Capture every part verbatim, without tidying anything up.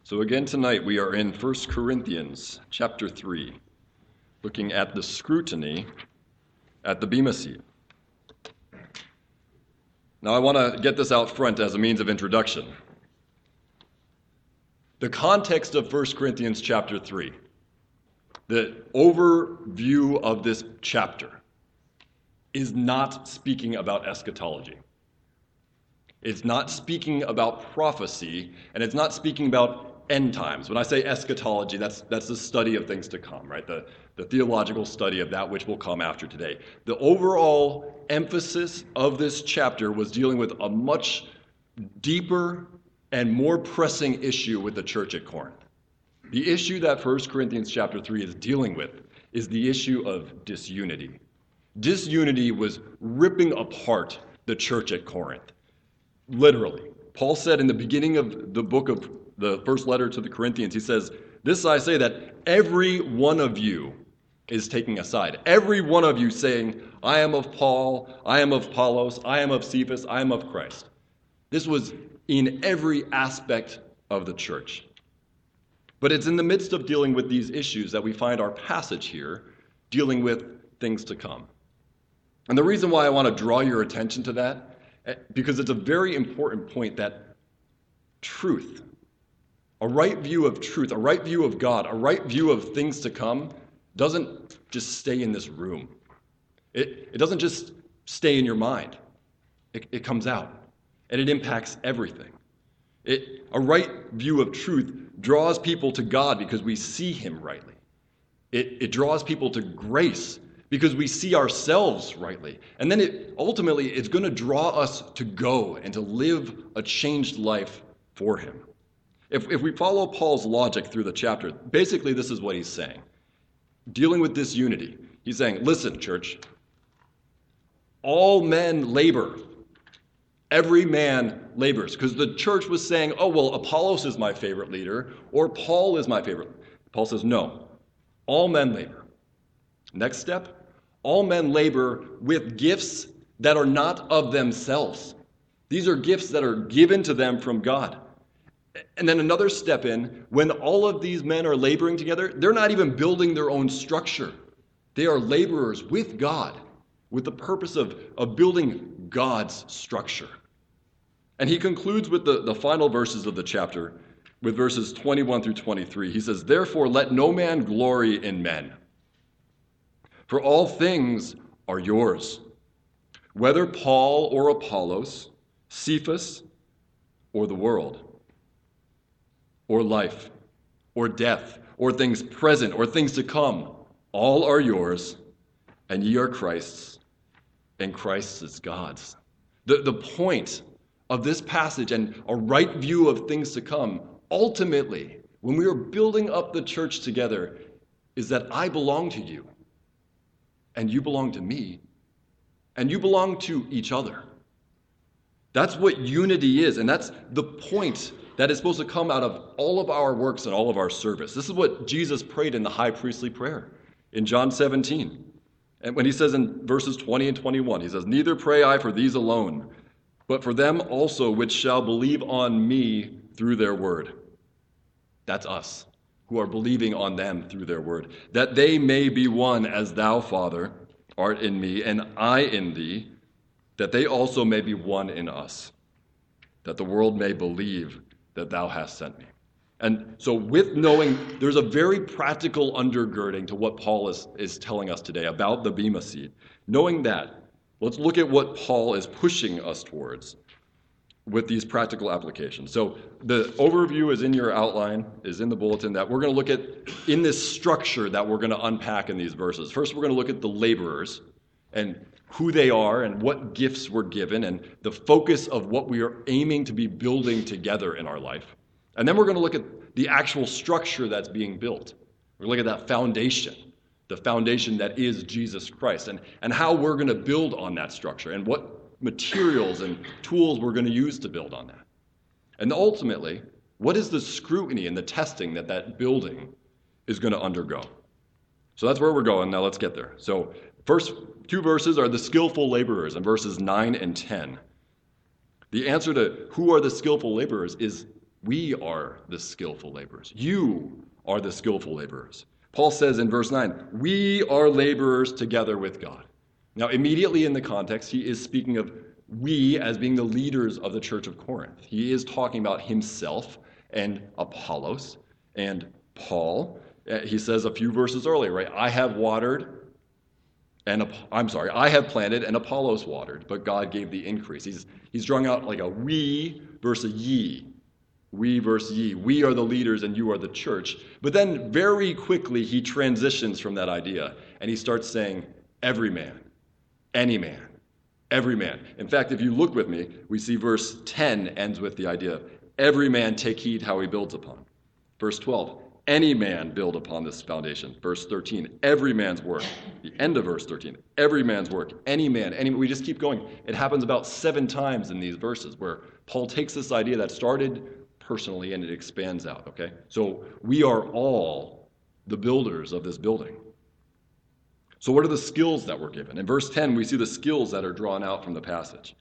So again tonight we are in First Corinthians chapter three, looking at the scrutiny at the Bema Seat. Now I want to get this out front as a means of introduction. The context of First Corinthians chapter three, the overview of this chapter, is not speaking about eschatology. It's not speaking about prophecy, and it's not speaking about end times. When I say eschatology, that's that's the study of things to come, right? The, the theological study of that which will come after today. The overall emphasis of this chapter was dealing with a much deeper and more pressing issue with the church at Corinth. The issue that First Corinthians chapter three is dealing with is the issue of disunity. Disunity was ripping apart the church at Corinth. Literally. Paul said in the beginning of the book of the first letter to the Corinthians, he says, "This I say, that every one of you is taking a side. Every one of you saying, I am of Paul, I am of Apollos, I am of Cephas, I am of Christ." This was in every aspect of the church. But it's in the midst of dealing with these issues that we find our passage here dealing with things to come. And the reason why I want to draw your attention to that, because it's a very important point that truth, a right view of truth, a right view of God, a right view of things to come, doesn't just stay in this room. It, it doesn't just stay in your mind. It, it comes out, and it impacts everything. It, a right view of truth draws people to God because we see him rightly. It, it draws people to grace because we see ourselves rightly. And then it ultimately it's going to draw us to go and to live a changed life for him. If, if we follow Paul's logic through the chapter, basically this is what he's saying. Dealing with disunity, he's saying, listen, church, all men labor. Every man labors. Because the church was saying, oh, well, Apollos is my favorite leader, or Paul is my favorite. Paul says, no, all men labor. Next step, all men labor with gifts that are not of themselves. These are gifts that are given to them from God. And then another step in, when all of these men are laboring together, they're not even building their own structure. They are laborers with God, with the purpose of, of building God's structure. And he concludes with the, the final verses of the chapter, with verses twenty-one through twenty-three. He says, "Therefore let no man glory in men, for all things are yours, whether Paul or Apollos, Cephas or the world, or life, or death, or things present, or things to come, all are yours, and ye are Christ's, and Christ is God's." The, the point of this passage and a right view of things to come, ultimately, when we are building up the church together, is that I belong to you, and you belong to me, and you belong to each other. That's what unity is, and that's the point that is supposed to come out of all of our works and all of our service. This is what Jesus prayed in the high priestly prayer in John seventeen. And when he says in verses twenty and twenty-one, he says, "Neither pray I for these alone, but for them also which shall believe on me through their word." That's us, who are believing on them through their word. "That they may be one as thou, Father, art in me, and I in thee, that they also may be one in us, that the world may believe that thou hast sent me." And so with knowing, there's a very practical undergirding to what Paul is, is telling us today about the Bema Seat. Knowing that, let's look at what Paul is pushing us towards with these practical applications. So the overview is in your outline, is in the bulletin, that we're going to look at in this structure that we're going to unpack in these verses. First, we're going to look at the laborers and who they are and what gifts were given and the focus of what we are aiming to be building together in our life. And then we're going to look at the actual structure that's being built. We're going to look at that foundation, the foundation that is Jesus Christ, and, and how we're going to build on that structure and what materials and tools we're going to use to build on that. And ultimately, what is the scrutiny and the testing that that building is going to undergo? So that's where we're going. Now let's get there. So first two verses are the skillful laborers in verses nine and ten. The answer to who are the skillful laborers is We are the skillful laborers. You are the skillful laborers. Paul says in verse nine, we are laborers together with God. Now, immediately in the context, he is speaking of we as being the leaders of the church of Corinth. He is talking about himself and Apollos and Paul. Uh, He says a few verses earlier, right? I have watered, and Ap- I'm sorry, I have planted and Apollos watered, but God gave the increase. He's he's drawing out like a we versus a ye. We versus ye. We are the leaders and you are the church. But then very quickly he transitions from that idea and he starts saying every man, any man, every man. In fact, if you look with me, we see verse ten ends with the idea of every man take heed how he builds upon. Verse twelve, any man build upon this foundation. Verse thirteen, every man's work. The end of verse thirteen, every man's work. Any man, any, we just keep going. It happens about seven times in these verses where Paul takes this idea that started personally and it expands out, okay? So we are all the builders of this building. So what are the skills that we're given? In verse ten, we see the skills that are drawn out from the passage.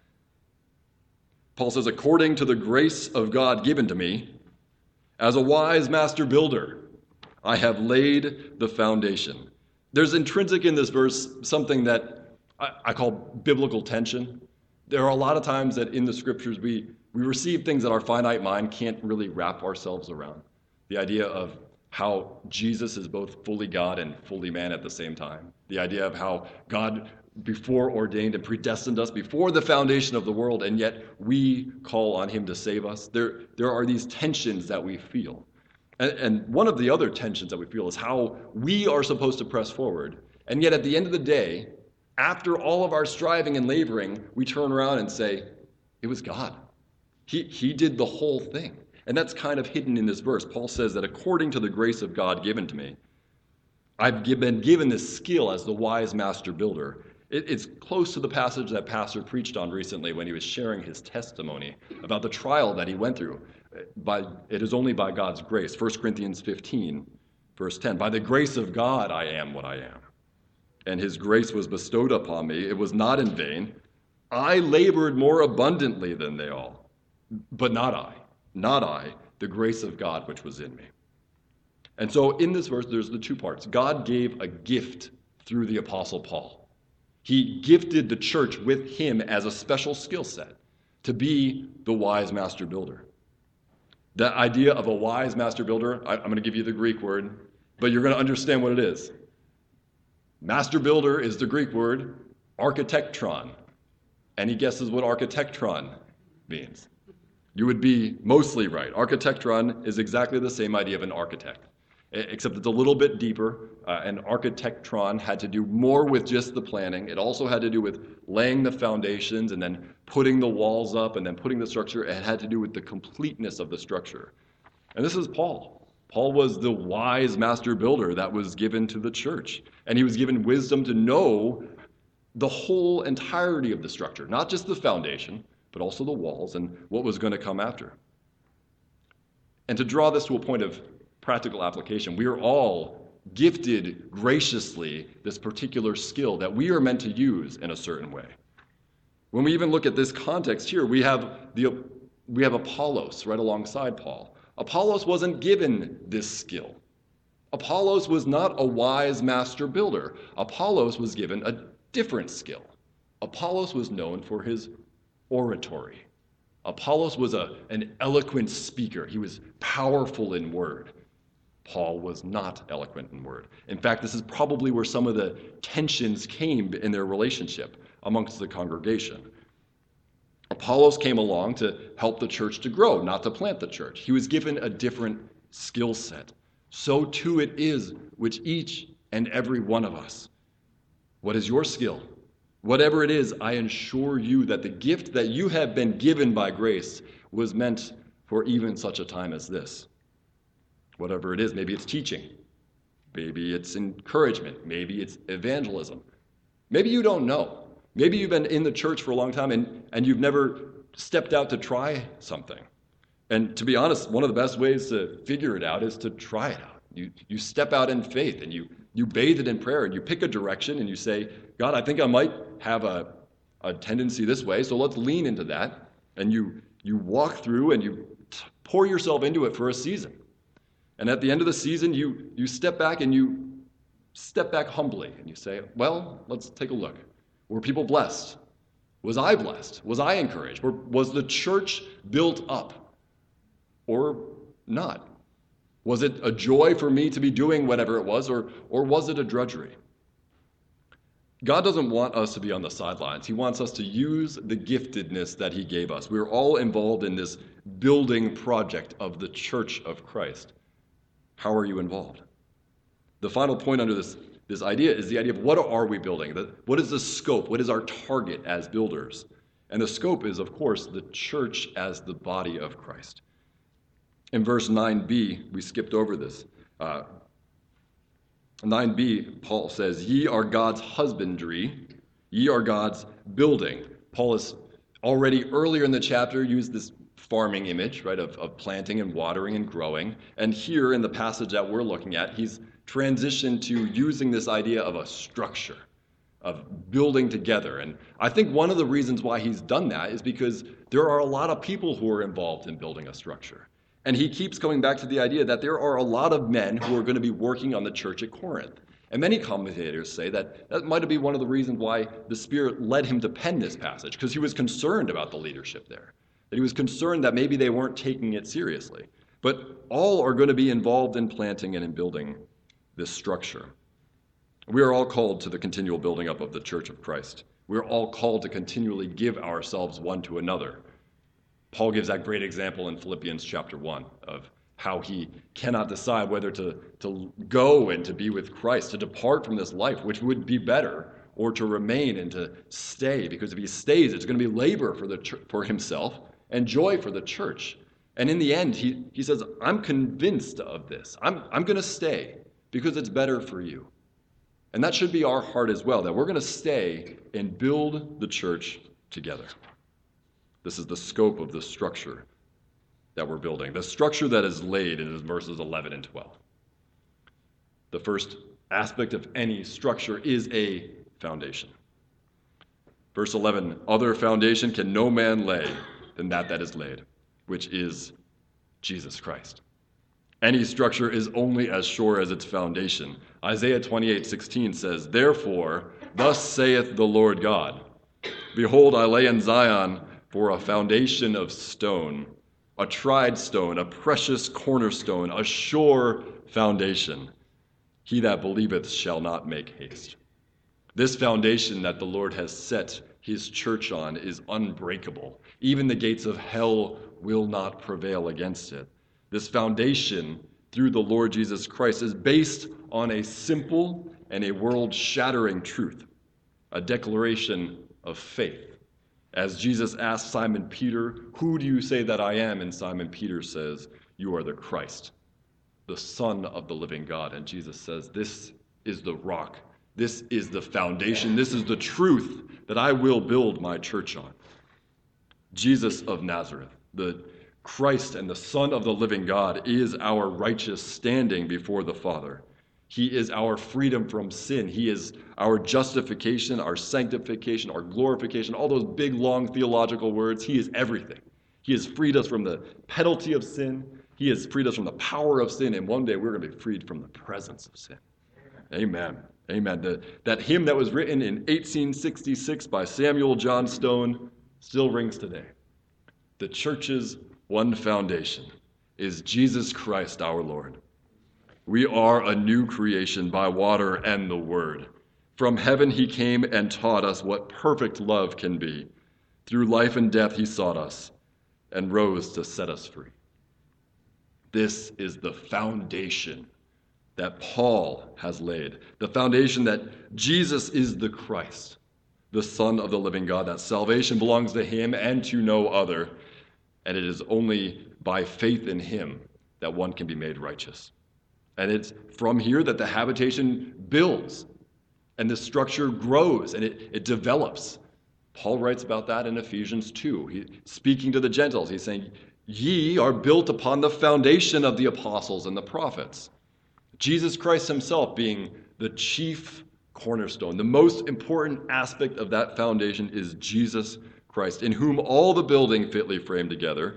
Paul says, according to the grace of God given to me, as a wise master builder, I have laid the foundation. There's intrinsic in this verse something that I, I call biblical tension. There are a lot of times that in the scriptures we, we receive things that our finite mind can't really wrap ourselves around. The idea of how Jesus is both fully God and fully man at the same time. The idea of how God before ordained and predestined us before the foundation of the world, and yet we call on him to save us. There, there are these tensions that we feel. And, and one of the other tensions that we feel is how we are supposed to press forward. And yet at the end of the day, after all of our striving and laboring, we turn around and say, it was God. He, he did the whole thing. And that's kind of hidden in this verse. Paul says that according to the grace of God given to me, I've been given this skill as the wise master builder. It, it's close to the passage that Pastor preached on recently when he was sharing his testimony about the trial that he went through. By, it is only by God's grace. First Corinthians fifteen, verse ten. By the grace of God I am what I am. And his grace was bestowed upon me. It was not in vain. I labored more abundantly than they all. But not I. Not I. The grace of God which was in me. And so in this verse, there's the two parts. God gave a gift through the Apostle Paul. He gifted the church with him as a special skill set to be the wise master builder. The idea of a wise master builder, I, I'm going to give you the Greek word, but you're going to understand what it is. Master builder is the Greek word architectron. Any guesses what architectron means? You would be mostly right. Architectron is exactly the same idea of an architect, except it's a little bit deeper. Uh, and architectron had to do more with just the planning. It also had to do with laying the foundations and then putting the walls up and then putting the structure. It had to do with the completeness of the structure. And this is Paul. Paul was the wise master builder that was given to the church. And he was given wisdom to know the whole entirety of the structure, not just the foundation, but also the walls and what was going to come after. And to draw this to a point of practical application, we are all gifted graciously this particular skill that we are meant to use in a certain way. When we even look at this context here, we have the we have Apollos right alongside Paul. Apollos wasn't given this skill. Apollos was not a wise master builder. Apollos was given a different skill. Apollos was known for his oratory. Apollos was a, an eloquent speaker. He was powerful in word. Paul was not eloquent in word. In fact, this is probably where some of the tensions came in their relationship amongst the congregation. Apollos came along to help the church to grow, not to plant the church. He was given a different skill set. So too it is with each and every one of us. What is your skill? Whatever it is, I assure you that the gift that you have been given by grace was meant for even such a time as this. Whatever it is, maybe it's teaching, maybe it's encouragement, maybe it's evangelism. Maybe you don't know. Maybe you've been in the church for a long time and, and you've never stepped out to try something. And to be honest, one of the best ways to figure it out is to try it out. You, you step out in faith and you, you bathe it in prayer and you pick a direction and you say, God, I think I might have a, a tendency this way, so let's lean into that. And you, you walk through and you pour yourself into it for a season. And at the end of the season, you, you step back and you step back humbly and you say, well, let's take a look. Were people blessed? Was I blessed? Was I encouraged? Or was the church built up? Or not? Was it a joy for me to be doing whatever it was, or, or was it a drudgery? God doesn't want us to be on the sidelines. He wants us to use the giftedness that he gave us. We're all involved in this building project of the Church of Christ. How are you involved? The final point under this, this idea is the idea of what are we building? What is the scope? What is our target as builders? And the scope is, of course, the church as the body of Christ. In verse nine b, we skipped over this. Uh, nine b, Paul says, ye are God's husbandry, ye are God's building. Paul has already earlier in the chapter used this farming image, right, of, of planting and watering and growing. And here in the passage that we're looking at, he's transitioned to using this idea of a structure, of building together. And I think one of the reasons why he's done that is because there are a lot of people who are involved in building a structure. And he keeps coming back to the idea that there are a lot of men who are going to be working on the church at Corinth. And many commentators say that that might be one of the reasons why the Spirit led him to pen this passage, because he was concerned about the leadership there. That he was concerned that maybe they weren't taking it seriously. But all are going to be involved in planting and in building this structure. We are all called to the continual building up of the church of Christ. We are all called to continually give ourselves one to another. Paul gives that great example in Philippians chapter one of how he cannot decide whether to, to go and to be with Christ, to depart from this life, which would be better, or to remain and to stay. Because if he stays, it's going to be labor for the ch- for himself and joy for the church. And in the end, he, he says, I'm convinced of this. I'm, I'm going to stay because it's better for you. And that should be our heart as well, that we're going to stay and build the church together. This is the scope of the structure that we're building, the structure that is laid in verses eleven and twelve. The first aspect of any structure is a foundation. Verse eleven, other foundation can no man lay than that that is laid, which is Jesus Christ. Any structure is only as sure as its foundation. Isaiah twenty-eight sixteen says, therefore, thus saith the Lord God, behold, I lay in Zion for a foundation of stone, a tried stone, a precious cornerstone, a sure foundation. He that believeth shall not make haste. This foundation that the Lord has set his church on is unbreakable. Even the gates of hell will not prevail against it. This foundation, through the Lord Jesus Christ, is based on a simple and a world-shattering truth, a declaration of faith. As Jesus asked Simon Peter, who do you say that I am? And Simon Peter says, you are the Christ, the Son of the living God. And Jesus says, this is the rock. This is the foundation. This is the truth that I will build my church on. Jesus of Nazareth, the Christ and the Son of the living God, is our righteous standing before the Father. He is our freedom from sin. He is our justification, our sanctification, our glorification, all those big, long theological words. He is everything. He has freed us from the penalty of sin. He has freed us from the power of sin. And one day we're going to be freed from the presence of sin. Amen. Amen. The, that hymn that was written in eighteen sixty-six by Samuel John Stone still rings today. The church's one foundation is Jesus Christ our Lord. We are a new creation by water and the word. From heaven he came and taught us what perfect love can be. Through life and death he sought us and rose to set us free. This is the foundation that Paul has laid. The foundation that Jesus is the Christ, the Son of the living God, that salvation belongs to him and to no other. And it is only by faith in him that one can be made righteous. And it's from here that the habitation builds and the structure grows and it, it develops. Paul writes about that in Ephesians two. He, speaking to the Gentiles, he's saying, ye are built upon the foundation of the apostles and the prophets. Jesus Christ himself being the chief cornerstone. The most important aspect of that foundation is Jesus Christ, in whom all the building fitly framed together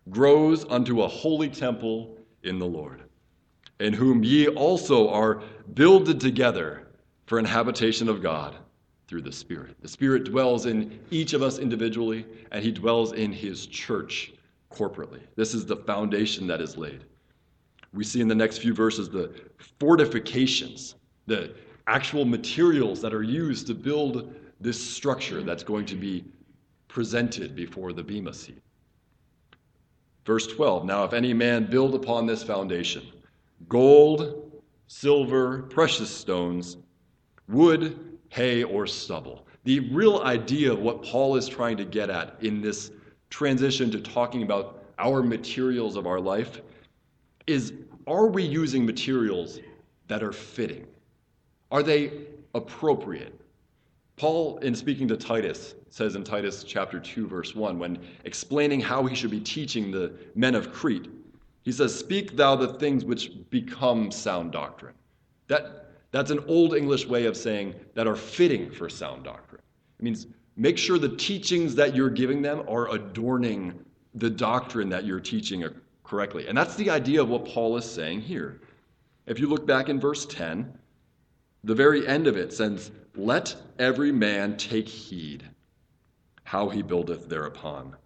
grows unto a holy temple in the Lord, in whom ye also are builded together for an habitation of God through the Spirit. The Spirit dwells in each of us individually, and he dwells in his church corporately. This is the foundation that is laid. We see in the next few verses the fortifications, the actual materials that are used to build this structure that's going to be presented before the Bema seat. Verse twelve, now if any man build upon this foundation, gold, silver, precious stones, wood, hay, or stubble. The real idea of what Paul is trying to get at in this transition to talking about our materials of our life is, are we using materials that are fitting? Are they appropriate? Paul, in speaking to Titus, says in Titus chapter two, verse one, when explaining how he should be teaching the men of Crete, he says, speak thou the things which become sound doctrine. That, that's an old English way of saying that are fitting for sound doctrine. It means make sure the teachings that you're giving them are adorning the doctrine that you're teaching correctly. And that's the idea of what Paul is saying here. If you look back in verse ten, the very end of it says, let every man take heed how he buildeth thereupon.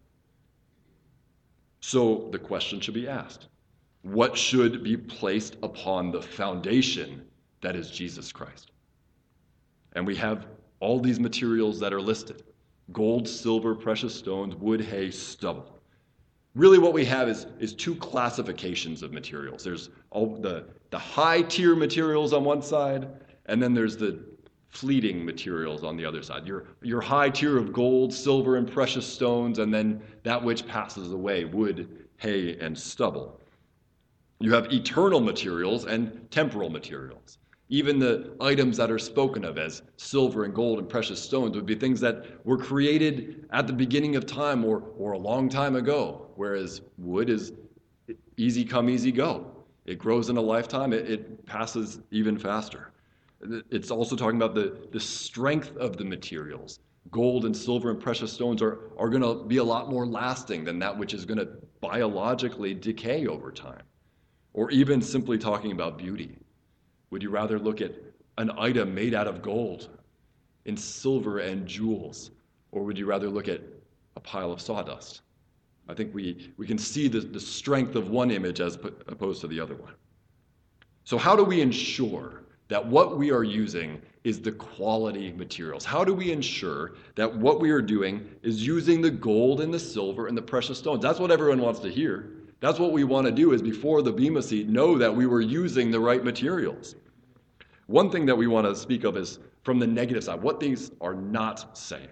So the question should be asked, what should be placed upon the foundation that is Jesus Christ? And we have all these materials that are listed: gold, silver, precious stones, wood, hay, stubble. Really what we have is, is two classifications of materials. There's all the, the high-tier materials on one side, and then there's the fleeting materials on the other side. Your, your high tier of gold, silver, and precious stones, and then that which passes away, wood, hay, and stubble. You have eternal materials and temporal materials. Even the items that are spoken of as silver and gold and precious stones would be things that were created at the beginning of time or, or a long time ago, whereas wood is easy come, easy go. It grows in a lifetime. It, it passes even faster. It's also talking about the, the strength of the materials. Gold and silver and precious stones are, are going to be a lot more lasting than that which is going to biologically decay over time. Or even simply talking about beauty. Would you rather look at an item made out of gold in silver and jewels, or would you rather look at a pile of sawdust? I think we, we can see the, the strength of one image as opposed to the other one. So how do we ensure that what we are using is the quality materials? How do we ensure that what we are doing is using the gold and the silver and the precious stones? That's what everyone wants to hear. That's what we want to do, is before the Bema seat, know that we were using the right materials. One thing that we want to speak of is from the negative side, what these are not saying.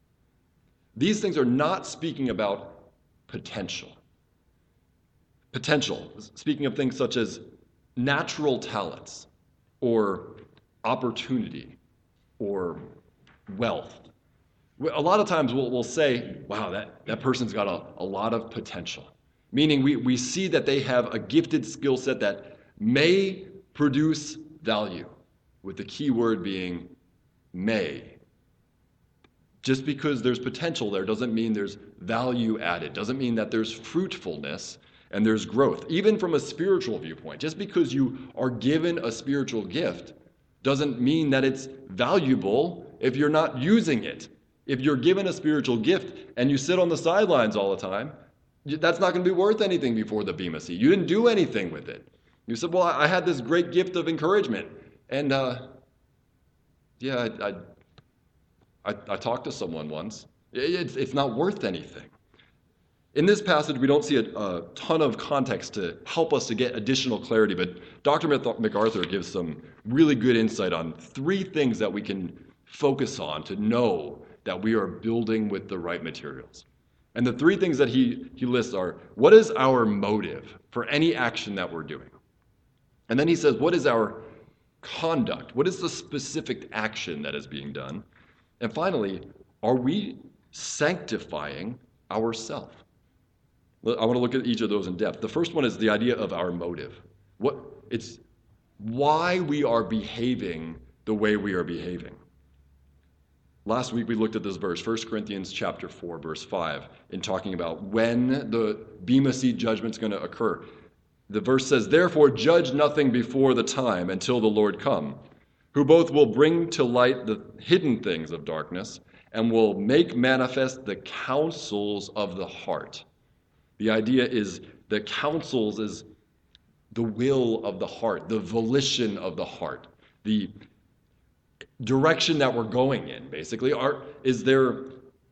These things are not speaking about potential. Potential, speaking of things such as natural talents, or opportunity, or wealth. A lot of times we'll, we'll say, wow, that, that person's got a, a lot of potential. Meaning we, we see that they have a gifted skill set that may produce value, with the key word being may. Just because there's potential there doesn't mean there's value added, doesn't mean that there's fruitfulness and there's growth. Even from a spiritual viewpoint, just because you are given a spiritual gift doesn't mean that it's valuable if you're not using it. If you're given a spiritual gift and you sit on the sidelines all the time, that's not going to be worth anything before the Bema seat. You didn't do anything with it. You said, well, I had this great gift of encouragement. And uh, yeah, I, I, I talked to someone once. It's, it's not worth anything. In this passage, we don't see a, a ton of context to help us to get additional clarity, but Doctor MacArthur gives some really good insight on three things that we can focus on to know that we are building with the right materials. And the three things that he, he lists are, what is our motive for any action that we're doing? And then he says, what is our conduct? What is the specific action that is being done? And finally, are we sanctifying ourselves? I want to look at each of those in depth. The first one is the idea of our motive. What it's why we are behaving the way we are behaving. Last week we looked at this verse, First Corinthians chapter four, verse five, in talking about when the Bema Seat judgment is going to occur. The verse says, "Therefore judge nothing before the time until the Lord come, who both will bring to light the hidden things of darkness and will make manifest the counsels of the heart." The idea is the counsels is the will of the heart, the volition of the heart, the direction that we're going in, basically. Are, is there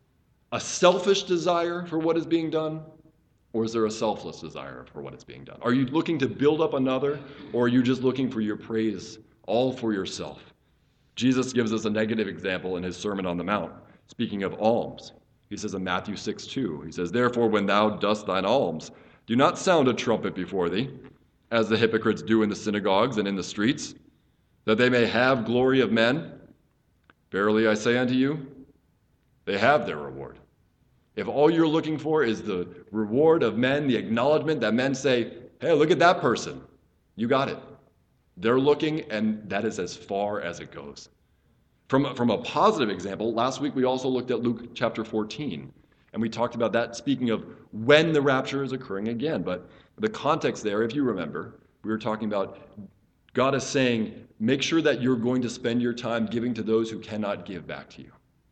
a selfish desire for what is being done, or is there a selfless desire for what is being done? Are you looking to build up another, or are you just looking for your praise all for yourself? Jesus gives us a negative example in his Sermon on the Mount, speaking of alms. He says in Matthew six two, he says, "Therefore when thou dost thine alms, do not sound a trumpet before thee, as the hypocrites do in the synagogues and in the streets, that they may have glory of men. Verily I say unto you, they have their reward." If all you're looking for is the reward of men, the acknowledgement that men say, "Hey, look at that person. You got it." They're looking, and that is as far as it goes. From, from a positive example, last week we also looked at Luke chapter fourteen, and we talked about that, speaking of when the rapture is occurring again. But the context there, if you remember, we were talking about God is saying, make sure that you're going to spend your time giving to those who cannot give back to you.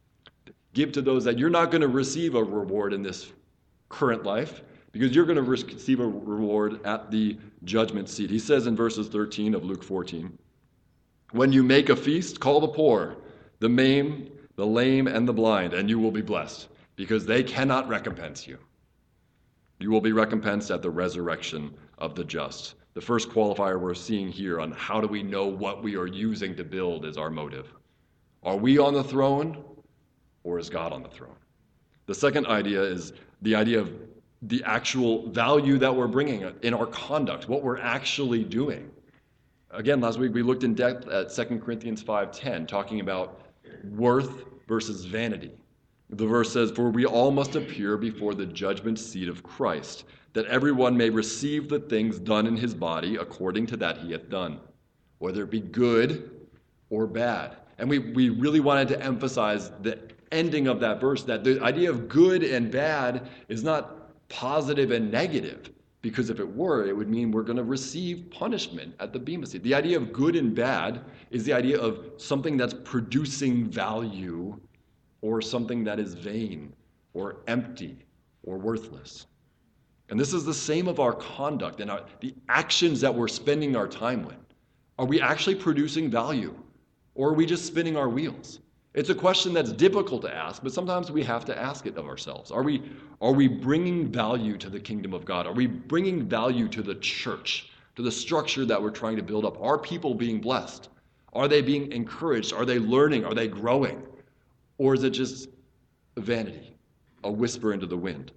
Give to those that you're not going to receive a reward in this current life, because you're going to receive a reward at the judgment seat. He says in verses thirteen of Luke fourteen, "When you make a feast, call the poor, the maimed, the lame, and the blind, and you will be blessed, because they cannot recompense you. You will be recompensed at the resurrection of the just." The first qualifier we're seeing here on how do we know what we are using to build is our motive. Are we on the throne, or is God on the throne? The second idea is the idea of the actual value that we're bringing in our conduct, what we're actually doing. Again, last week we looked in depth at Second Corinthians five ten, talking about worth versus vanity. The verse says, "For we all must appear before the judgment seat of Christ, that everyone may receive the things done in his body according to that he hath done, whether it be good or bad." And we, we really wanted to emphasize the ending of that verse, that the idea of good and bad is not positive and negative, because if it were, it would mean we're going to receive punishment at the Bema Seat. The idea of good and bad is the idea of something that's producing value or something that is vain or empty or worthless. And this is the same of our conduct and our, the actions that we're spending our time with. Are we actually producing value, or are we just spinning our wheels? It's a question that's difficult to ask, but sometimes we have to ask it of ourselves. Are we, are we bringing value to the kingdom of God? Are we bringing value to the church, to the structure that we're trying to build up? Are people being blessed? Are they being encouraged? Are they learning? Are they growing? Or is it just vanity, a whisper into the wind?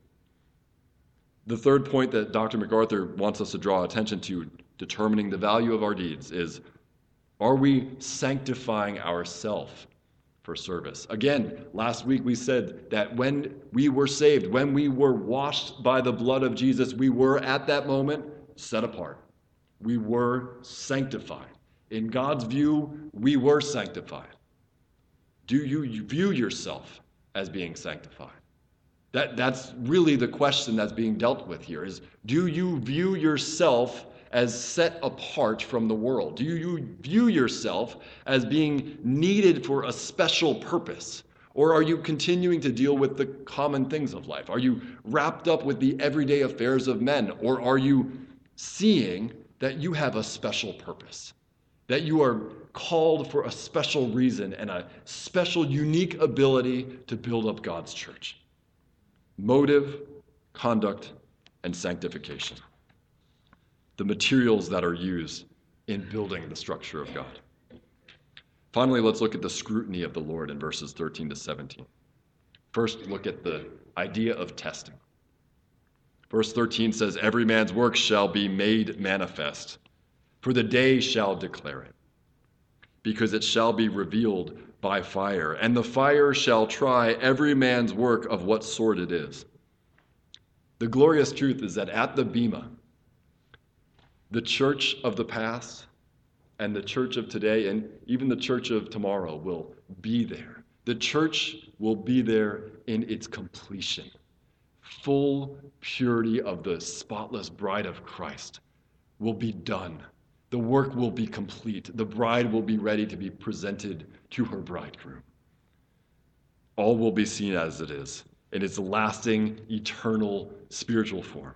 The third point that Doctor MacArthur wants us to draw attention to, determining the value of our deeds, is, are we sanctifying ourselves for service? Again, last week we said that when we were saved, when we were washed by the blood of Jesus, we were at that moment set apart. We were sanctified. In God's view, we were sanctified. Do you view yourself as being sanctified? That, that's really the question that's being dealt with here, is do you view yourself as set apart from the world? Do you view yourself as being needed for a special purpose? Or are you continuing to deal with the common things of life? Are you wrapped up with the everyday affairs of men? Or are you seeing that you have a special purpose? That you are called for a special reason and a special, unique ability to build up God's church? Motive, conduct, and sanctification. The materials that are used in building the structure of God. Finally, let's look at the scrutiny of the Lord in verses thirteen to seventeen. First, look at the idea of testing. Verse thirteen says, "Every man's work shall be made manifest, for the day shall declare it, because it shall be revealed by fire, and the fire shall try every man's work of what sort it is." The glorious truth is that at the Bema, the church of the past and the church of today and even the church of tomorrow will be there. The church will be there in its completion. Full purity of the spotless bride of Christ will be done. The work will be complete. The bride will be ready to be presented to her bridegroom. All will be seen as it is, in its lasting, eternal, spiritual form.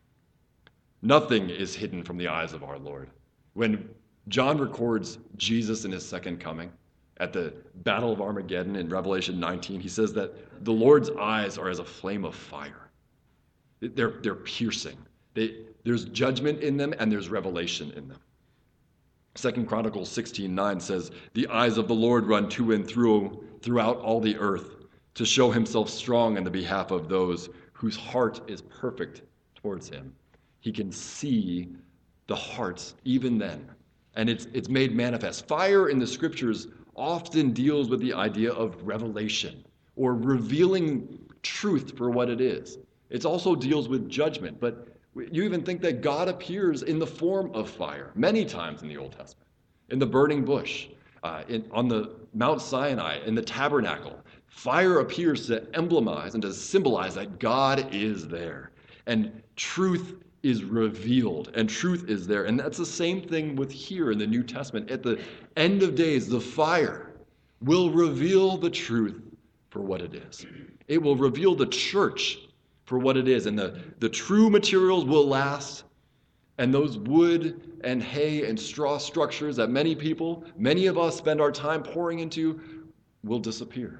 Nothing is hidden from the eyes of our Lord. When John records Jesus in his second coming, at the Battle of Armageddon in Revelation nineteen, he says that the Lord's eyes are as a flame of fire. They're, they're piercing. They, there's judgment in them and there's revelation in them. Second Chronicles sixteen nine says, "The eyes of the Lord run to and through throughout all the earth to show himself strong in the behalf of those whose heart is perfect towards him." He can see the hearts even then, and it's it's made manifest. Fire in the scriptures often deals with the idea of revelation or revealing truth for what it is. It also deals with judgment, but you even think that God appears in the form of fire many times in the Old Testament. In the burning bush, uh, in, on the Mount Sinai, in the tabernacle, fire appears to emblemize and to symbolize that God is there. And truth is revealed, and truth is there. And that's the same thing with here in the New Testament. At the end of days, the fire will reveal the truth for what it is. It will reveal the church for what it is. And the, the true materials will last, and those wood and hay and straw structures that many people, many of us spend our time pouring into, will disappear.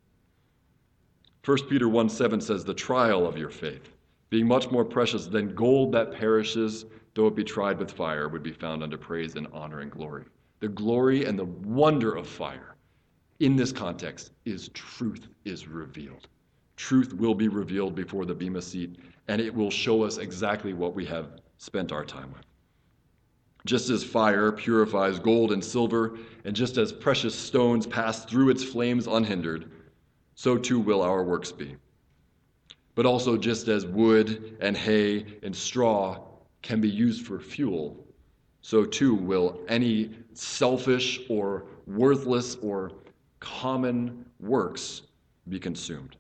First Peter one seven says, "The trial of your faith, being much more precious than gold that perishes, though it be tried with fire, would be found unto praise and honor and glory." The glory and the wonder of fire in this context is truth is revealed. Truth will be revealed before the Bema seat, and it will show us exactly what we have spent our time with. Just as fire purifies gold and silver, and just as precious stones pass through its flames unhindered, so too will our works be. But also, just as wood and hay and straw can be used for fuel, so too will any selfish or worthless or common works be consumed.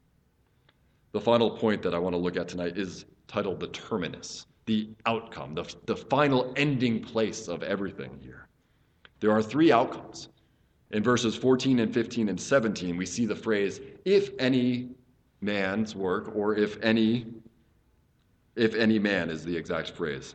The final point that I want to look at tonight is titled the terminus, the outcome, the, the final ending place of everything here. There are three outcomes. In verses fourteen and fifteen and seventeen, we see the phrase, "if any man's work," or if any, if any man is the exact phrase.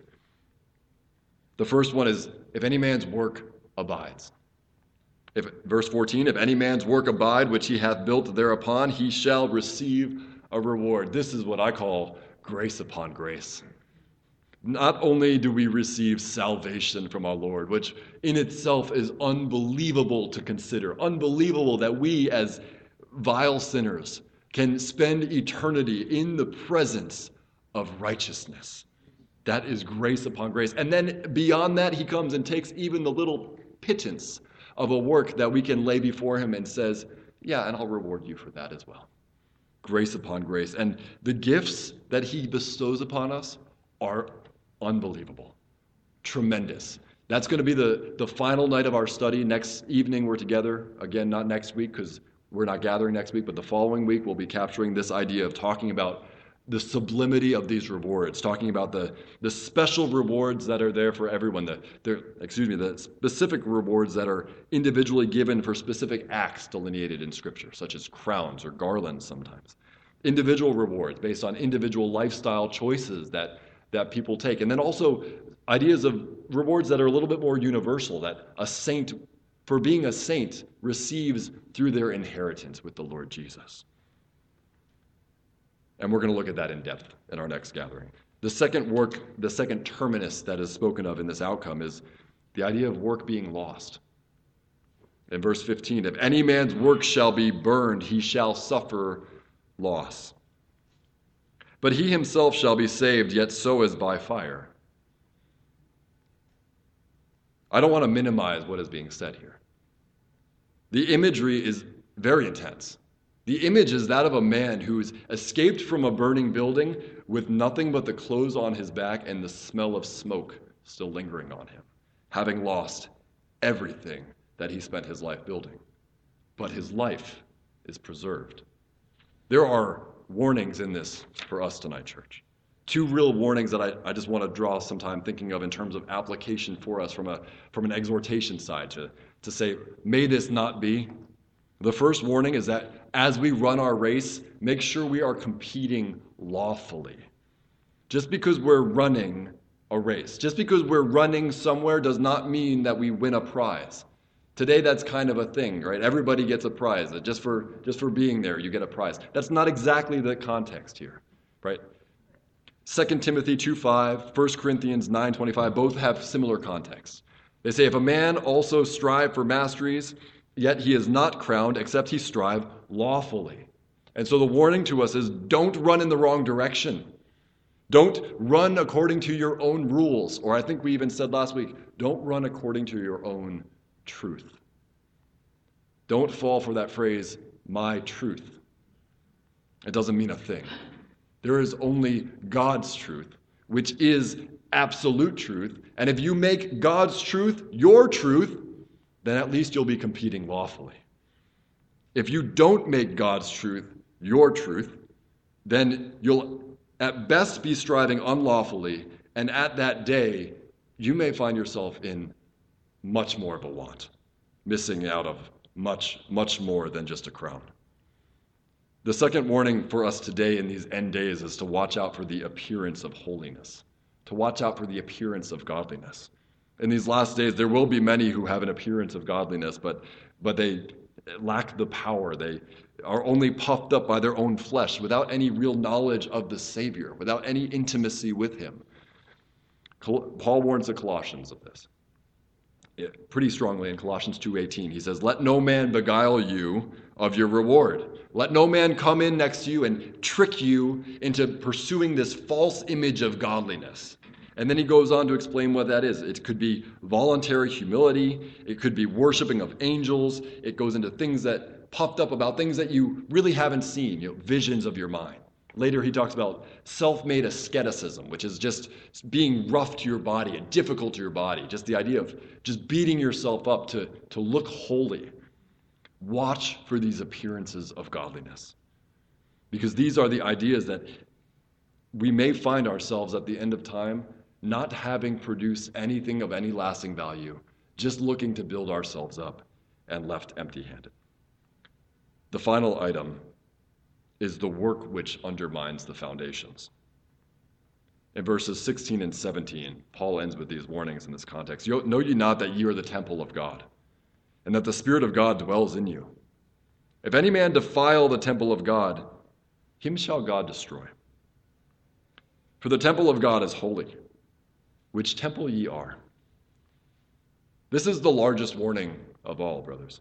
The first one is, "if any man's work abides." If, verse fourteen, "if any man's work abide, which he hath built thereupon, he shall receive a reward." This is what I call grace upon grace. Not only do we receive salvation from our Lord, which in itself is unbelievable to consider, unbelievable that we as vile sinners can spend eternity in the presence of righteousness. That is grace upon grace. And then beyond that, he comes and takes even the little pittance of a work that we can lay before him and says, "Yeah, and I'll reward you for that as well." Grace upon grace. And the gifts that he bestows upon us are unbelievable, tremendous. That's going to be the, the final night of our study. Next evening we're together. Again, not next week because we're not gathering next week, but the following week we'll be capturing this idea of talking about the sublimity of these rewards, talking about the, the special rewards that are there for everyone, the, the, excuse me, the specific rewards that are individually given for specific acts delineated in Scripture, such as crowns or garlands sometimes. Individual rewards based on individual lifestyle choices that, that people take. And then also ideas of rewards that are a little bit more universal, that a saint, for being a saint, receives through their inheritance with the Lord Jesus. And we're going to look at that in depth in our next gathering. The second work, the second terminus that is spoken of in this outcome is the idea of work being lost. In verse fifteen, "if any man's work shall be burned, he shall suffer loss. But he himself shall be saved, yet so as by fire." I don't want to minimize what is being said here. The imagery is very intense. The image is that of a man who's escaped from a burning building with nothing but the clothes on his back and the smell of smoke still lingering on him, having lost everything that he spent his life building. but his life is preserved. There are warnings in this for us tonight, church. Two real warnings that I, I just want to draw some time thinking of in terms of application for us from a from an exhortation side to, to say, may this not be. The first warning is that as we run our race, make sure we are competing lawfully. Just because we're running a race, just because we're running somewhere does not mean that we win a prize. Today, that's kind of a thing, right? Everybody gets a prize. Just for, just for being there, you get a prize. That's not exactly the context here, right? Second Timothy two five, First Corinthians nine twenty-five, both have similar contexts. They say, if a man also strive for masteries, yet he is not crowned, except he strive lawfully. And so the warning to us is, don't run in the wrong direction. Don't run according to your own rules. Or I think we even said last week, don't run according to your own truth. Don't fall for that phrase, my truth. It doesn't mean a thing. There is only God's truth, which is absolute truth. And if you make God's truth your truth, then at least you'll be competing lawfully. If you don't make God's truth your truth, then you'll at best be striving unlawfully, and at that day, you may find yourself in much more of a want, missing out of much, much more than just a crown. The second warning for us today in these end days is to watch out for the appearance of holiness, to watch out for the appearance of godliness. In these last days, there will be many who have an appearance of godliness, but, but they lack the power. They are only puffed up by their own flesh without any real knowledge of the Savior, without any intimacy with him. Paul warns the Colossians of this pretty strongly in Colossians two eighteen. He says, let no man beguile you of your reward. Let no man come in next to you and trick you into pursuing this false image of godliness. And then he goes on to explain what that is. It could be voluntary humility. It could be worshiping of angels. It goes into things that puffed up about things that you really haven't seen, you know, visions of your mind. Later he talks about self-made asceticism, which is just being rough to your body and difficult to your body. Just the idea of just beating yourself up to, to look holy. Watch for these appearances of godliness. Because these are the ideas that we may find ourselves at the end of time not having produced anything of any lasting value, just looking to build ourselves up and left empty-handed. The final item is the work which undermines the foundations. In verses sixteen and seventeen, Paul ends with these warnings in this context. Know ye not that ye are the temple of God, and that the Spirit of God dwells in you? If any man defile the temple of God, him shall God destroy. For the temple of God is holy, which temple ye are. This is the largest warning of all, brothers.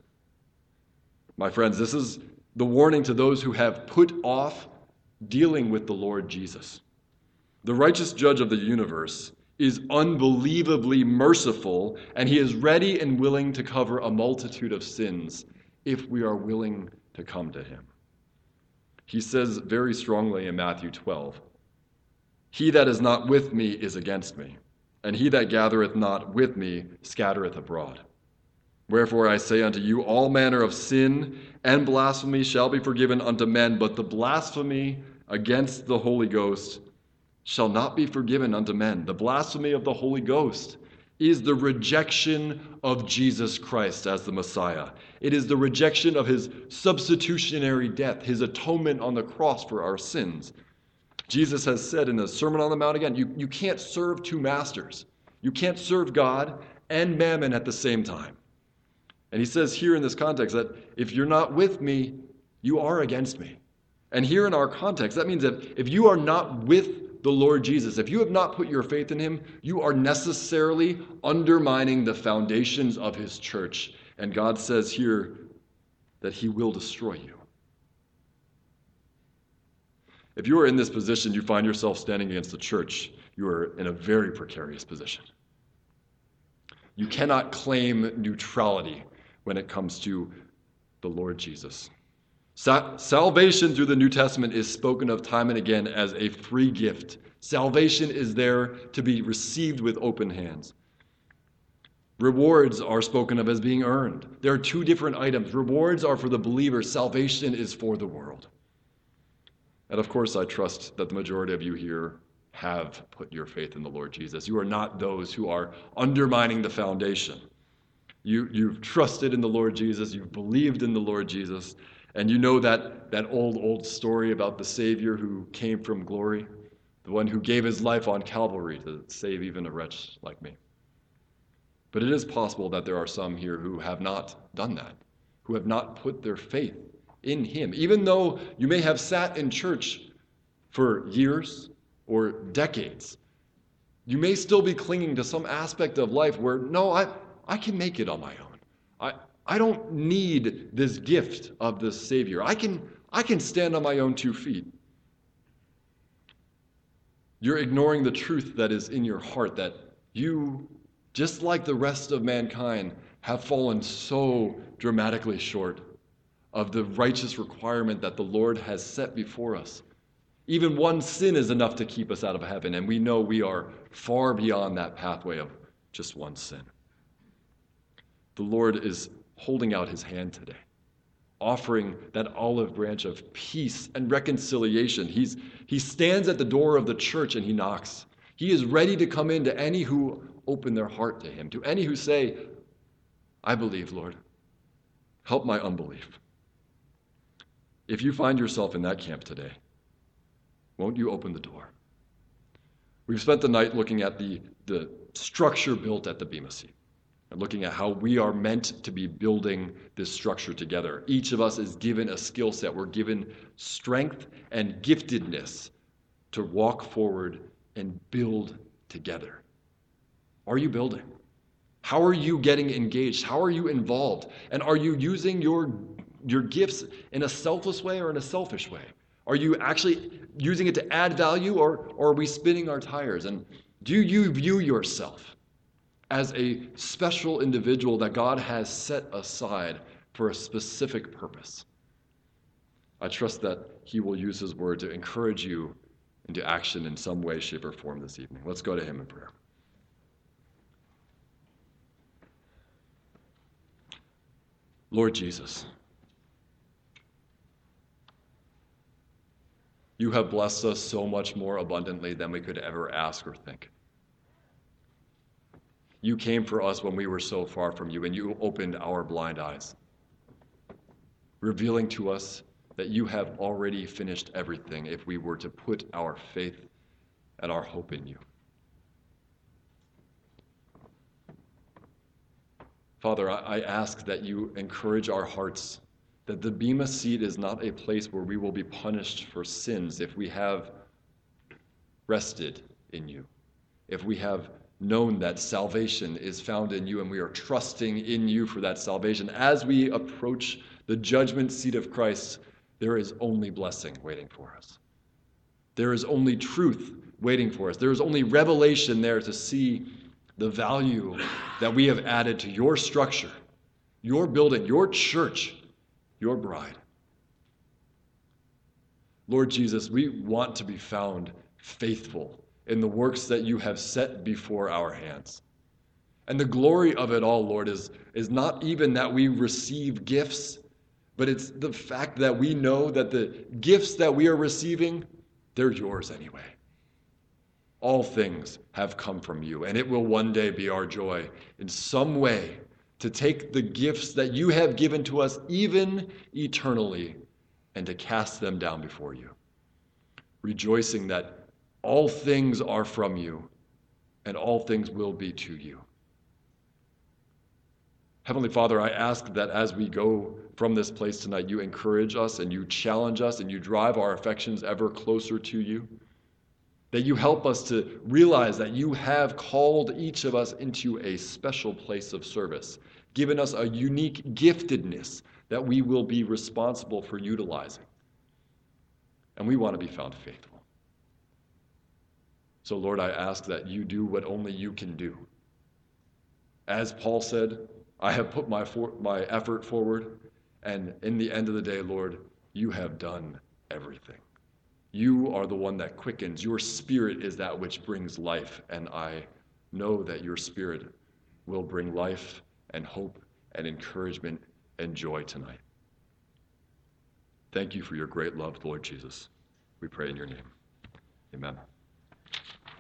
My friends, this is the warning to those who have put off dealing with the Lord Jesus. The righteous judge of the universe is unbelievably merciful, and he is ready and willing to cover a multitude of sins if we are willing to come to him. He says very strongly in Matthew twelve, he that is not with me is against me, and he that gathereth not with me scattereth abroad. Wherefore I say unto you, all manner of sin and blasphemy shall be forgiven unto men, but the blasphemy against the Holy Ghost shall not be forgiven unto men. The blasphemy of the Holy Ghost is the rejection of Jesus Christ as the Messiah. It is the rejection of his substitutionary death, his atonement on the cross for our sins. Jesus has said in the Sermon on the Mount again, you, you can't serve two masters. You can't serve God and mammon at the same time. And he says here in this context that if you're not with me, you are against me. And here in our context, that means that if you are not with the Lord Jesus, if you have not put your faith in him, you are necessarily undermining the foundations of his church. And God says here that he will destroy you. If you are in this position, you find yourself standing against the church, you are in a very precarious position. You cannot claim neutrality when it comes to the Lord Jesus. Sa- salvation through the New Testament is spoken of time and again as a free gift. Salvation is there to be received with open hands. Rewards are spoken of as being earned. There are two different items. Rewards are for the believer. Salvation is for the world. And of course, I trust that the majority of you here have put your faith in the Lord Jesus. You are not those who are undermining the foundation. You, you've trusted in the Lord Jesus. You've believed in the Lord Jesus. And you know that, that old, old story about the Savior who came from glory, the one who gave his life on Calvary to save even a wretch like me. But it is possible that there are some here who have not done that, who have not put their faith in him. Even though you may have sat in church for years or decades, you may still be clinging to some aspect of life where, no, I, I can make it on my own. I, I don't need this gift of this Savior. I can, I can stand on my own two feet. You're ignoring the truth that is in your heart, that you, just like the rest of mankind, have fallen so dramatically short of the righteous requirement that the Lord has set before us. Even one sin is enough to keep us out of heaven, and we know we are far beyond that pathway of just one sin. The Lord is holding out his hand today, offering that olive branch of peace and reconciliation. He's, he stands at the door of the church and he knocks. He is ready to come in to any who open their heart to him, to any who say, I believe, Lord. Help my unbelief. If you find yourself in that camp today, won't you open the door? We've spent the night looking at the, the structure built at the Bema Seat and looking at how we are meant to be building this structure together. Each of us is given a skill set. We're given strength and giftedness to walk forward and build together. Are you building? How are you getting engaged? How are you involved? And are you using your, your gifts in a selfless way or in a selfish way? Are you actually using it to add value, or, or are we spinning our tires? And do you view yourself as a special individual that God has set aside for a specific purpose? I trust that he will use his word to encourage you into action in some way, shape, or form this evening. Let's go to him in prayer. Lord Jesus, you have blessed us so much more abundantly than we could ever ask or think. You came for us when we were so far from you, and you opened our blind eyes, revealing to us that you have already finished everything if we were to put our faith and our hope in you. Father, I ask that you encourage our hearts, that the Bema Seat is not a place where we will be punished for sins if we have rested in you, if we have known that salvation is found in you and we are trusting in you for that salvation. As we approach the judgment seat of Christ, there is only blessing waiting for us. There is only truth waiting for us. There is only revelation there to see the value that we have added to your structure, your building, your church, your bride. Lord Jesus, we want to be found faithful in the works that you have set before our hands. And the glory of it all, Lord, is, is not even that we receive gifts, but it's the fact that we know that the gifts that we are receiving, they're yours anyway. All things have come from you, and it will one day be our joy in some way to take the gifts that you have given to us, even eternally, and to cast them down before you, rejoicing that all things are from you, and all things will be to you. Heavenly Father, I ask that as we go from this place tonight, you encourage us and you challenge us and you drive our affections ever closer to you. That you help us to realize that you have called each of us into a special place of service, given us a unique giftedness that we will be responsible for utilizing. And we want to be found faithful. So, Lord, I ask that you do what only you can do. As Paul said, I have put my for- my effort forward, and in the end of the day, Lord, you have done everything. You are the one that quickens. Your spirit is that which brings life, and I know that your spirit will bring life and hope and encouragement and joy tonight. Thank you for your great love, Lord Jesus. We pray in your name. Amen.